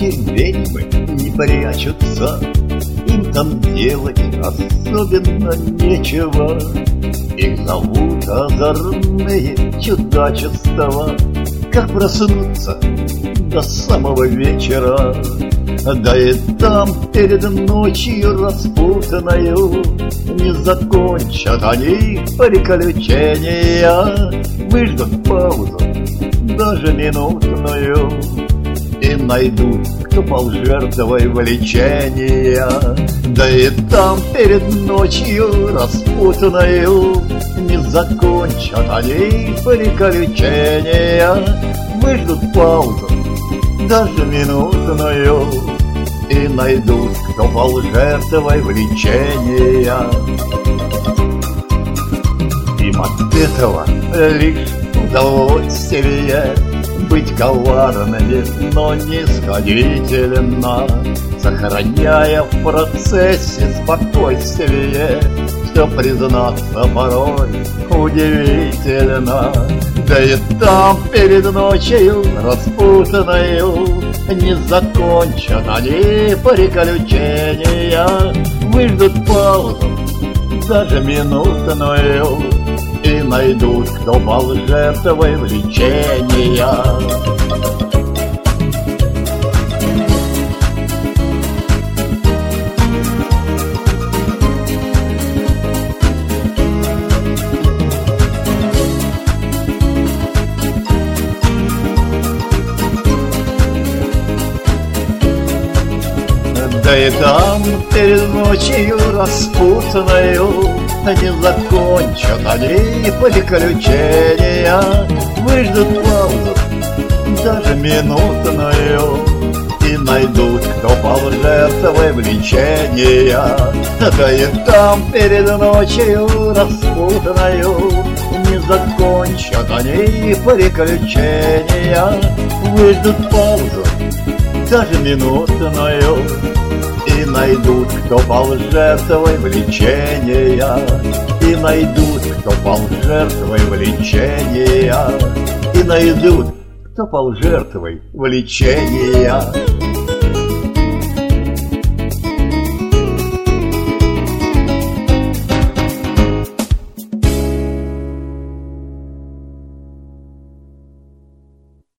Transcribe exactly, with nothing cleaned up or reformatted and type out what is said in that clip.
эти ведьмы не прячутся, им там делать особенно нечего. Их зовут озорные чудачества. Как проснуться до самого вечера, да и там перед ночью распутаною не закончат они приключения. Выждут паузу, даже минутную, и найдут, кто пал жертвой влечения. Да и там перед ночью распутаною не закончат они приключения. Выждут паузу, даже минутную, и найдут, кто пал жертвой влечения. Им от этого лишь удовольствие быть коварными, но нисходительно, сохраняя в процессе спокойствие. Все, признаться, порой удивительно. Да и там перед ночью распутаною не закончат они приключения. Выждут паузу, даже минутную, и найдут, кто пал жертвой влечения. Да и там перед ночью распутаною не закончат они приключения. Выждут паузу, даже минутную, и найдут, кто пал жертвой влечения. Да и там перед ночью распутаною не закончат они приключения. Выждут паузу, даже минутную, и найдут, кто пал жертвой влечения. И найдут, кто пал жертвой влечения. И найдут, кто пал жертвой влечения.